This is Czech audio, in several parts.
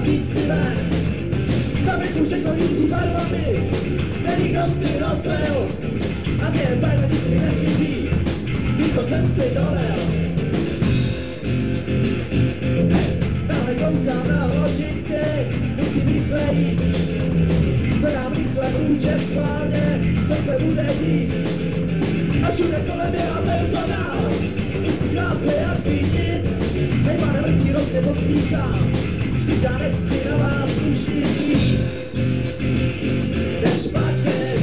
měsíc si ven. Tabek už jako jící barvami, který kdo si rozlil. A mě barva nic mi nechybí, víko jsem si dolel. Dále koukám na hodinky, musím rychle jít. Co dám rychle účet schválně, co se bude dít. A všude kolem je a personál, já se jak nic. Nejmáme vrtní rozně pospíchám, vždyť já nechci na vás už nic víc. Než platit,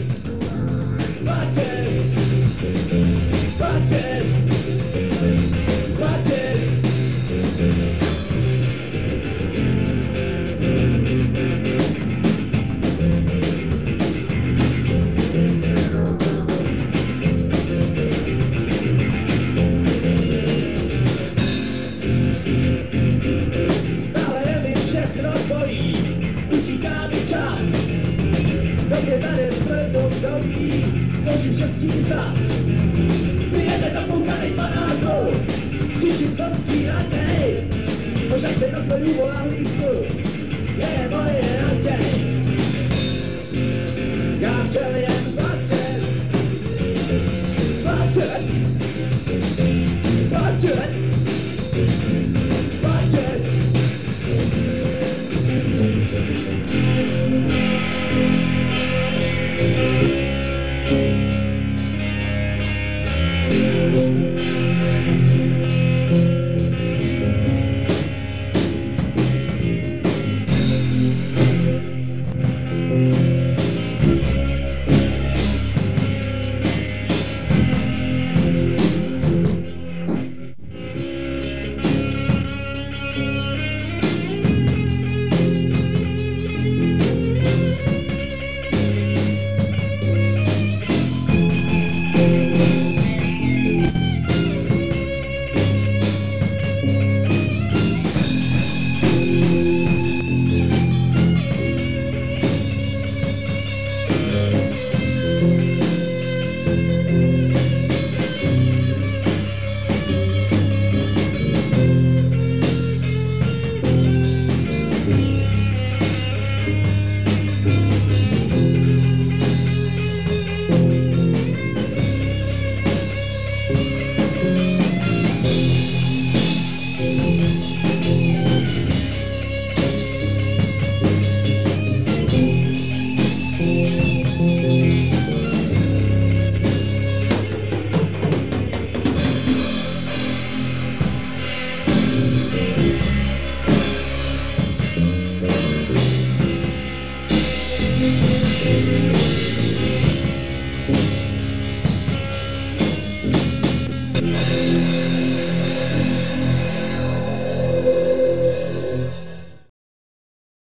platit, platit, platit. Utíká mi čas, do mě tady smrdou doví, zbožím šestí zas.